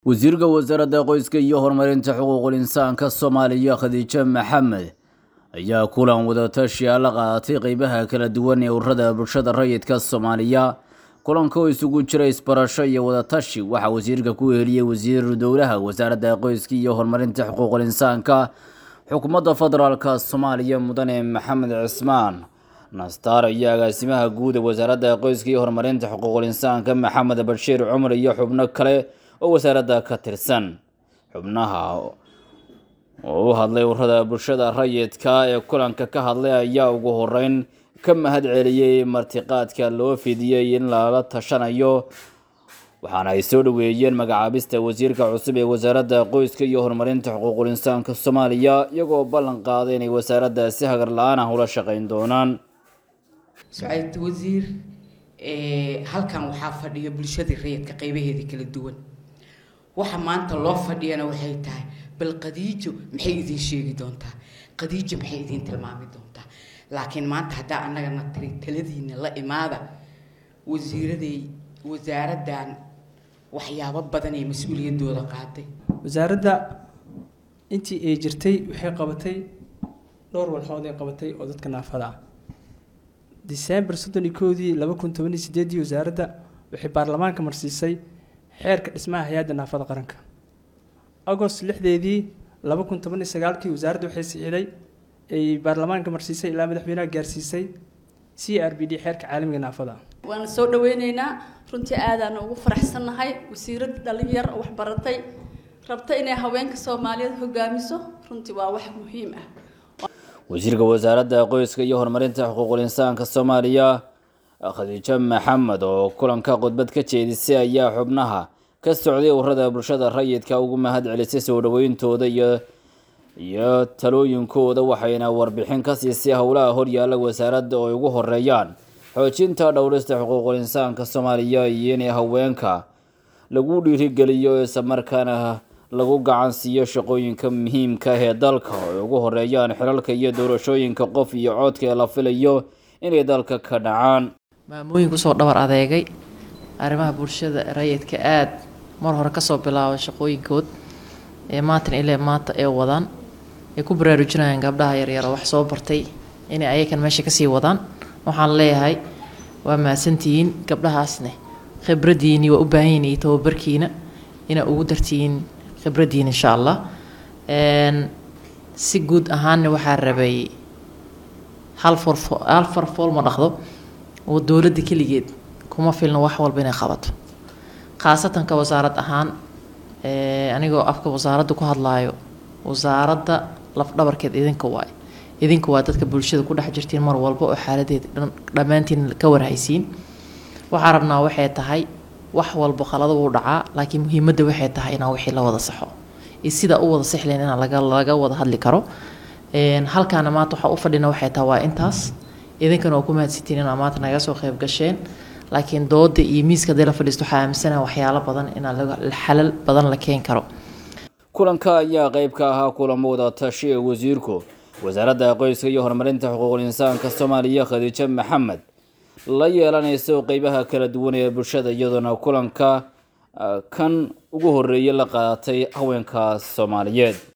wasiirka wasaaradda qoyska iyo horumarinta xuquuqul insaanka Soomaaliya Khadiija Maxamed ayaa kulan wada tashi la qaadatay qaybaha kala duwan ee ururada bulshada rayidka Soomaaliya. kulanka oo isugu jira isbarasho iyo wada tashi waxa wasiirka ku heliyay wasiirka dowladda wasaaradda qoyska iyo horumarinta xuquuqul insaanka xukuumadda federaalka Soomaaliya mudane Maxamed Cismaan Nastar ayaa agaasimaha guud ee wasaaradda qoyska iyo horumarinta xuquuqul insaanka Maxamed Bashiir Cumar iyo xubno kale oo wasaaradda ka tirsan. xubnaha oo u hadlay ururada bulshada rayidka ee kulanka ka hadlay ayaa ugu horeyn ka mahad celiyay martiqaadka loo fidiyay in la tashanayo, waxaana ay soo dhaweeyeen magacaabista wasiirka cusub ee wasaaradda qoyska iyo horumarinta xuquuqul insaanka Soomaaliya iyagoo ballan qaaday inay wasaaradda si hagar la'aan ah ula shaqeyn doonaan. سعيد وزير halkan waxaa fadhiya bulshada rayidka qaybaheeda kala duwan. waxa maanta loo fadhiyana waxay tahay bal Khadiijo maxay idin sheegi doontaa, Khadiijo maxay idin tilmaami doontaa. laakiin maanta hadaa annagana taladiina la imaada wasaaraddan waxyaabo badan ee mas'uuliyadooda qaatay. wasaaradda intii ay jirtay waxay qabatay dhowr walxood ay qabatay oo dadka naafada ah. December 2018 wasaaradda waxay baarlamaanka marsiisay xeerka dhismaha hay'adda naafada qaranka. August 6 2019 wasaaraddu waxay saxiixday ay baarlamaanka marsiisay ilaa madaxweynaha gaarsiisay CRPD xeerka caalamiga naafada. waan soo dhaweynaynaa runtii aadaan ugu faraxsanahay wasiirada dhalinyar wax baratay rabta inay haweenka Soomaaliyeed hogaamiso runtii waa wax muhiim ah. wasiirka wasaaradda qoyska iyo horumarinta xuquuqul insaanka Soomaaliya Khadiija Maxamed oo kulanka khudbad ka jeedisay ayaa xubnaha ka socday ururada bulshada rayidka ugu mahad celisay soo dhaweyntooda iyo talooyinkooda, waxayna warbixin ka siisay howlaha horyaalla wasaaradda oo ugu horeeyaan xoojinta dhowrista xuquuqul insaanka Soomaaliya iyo in haweenka lagu dhiirigeliyo isla markaana lagu gacan siiyo shaqooyinka muhiimka ah ee dalka oo ugu horeeyaan xilalka iyo doorashooyinka qof iyo codka ee la filayo inay dalka ka dhacaan. maamooyinku soo dhabar adeegay arrimaha bulshada rayidka aad mar hore ka soo bilaabay shaqooyinkood ee maanta ay wadaan ay ku baraarujinayaan gabdhaha yaryar wax soo bartay inay ayakan meesha ka sii wadaan. waxaan leeyahay waa maasantiin gabdhahaasne khibradiini waa u baahan yihiin tababarkiina ina ugu dartiin khibradiin insha Allah. si guud ahaan waxaa rabay hal farfool ma dhaqdo oo dowladda kaligeed kuma filna wax walba inay qabato, khaasatan ka wasaarad ahaan anigoo afka wasaaradda ku hadlaayo. wasaaradda laf dhabarkeed idinka waa dadka bulshada ku dhex jirtiin mar walba oo xaaladeed dhammaantiin ka warhaysiin. waxaan rabnaa waxay tahay wax walba khalad uu dhacaa, laakiin muhiimadda waxay tahay in wixii la wada saxo iyo sida u wada sixleen in laga wada hadli karo. halkaana maanta waxa u fadhina waxay tahay waa intaas. idinkana oo ku mahadsantiin in maanta naga soo qayb gasheen, laakiin dooda iyo miiska la fadhiisto waxa aaminsanahay waxyaalo badan in xalal badan la keen karo. kulanka ayaa qayb ka ahaa kulamo wada tashi ee wasiirku wasaaradda qoyska iyo horumarinta xuquuqul insaanka Soomaaliya Khadiija Maxamed la yeelanayso qaybaha kala duwan ee bulshada, iyadoo kulanka kan ugu horeeyay la qaadatay haweenka Soomaaliyeed.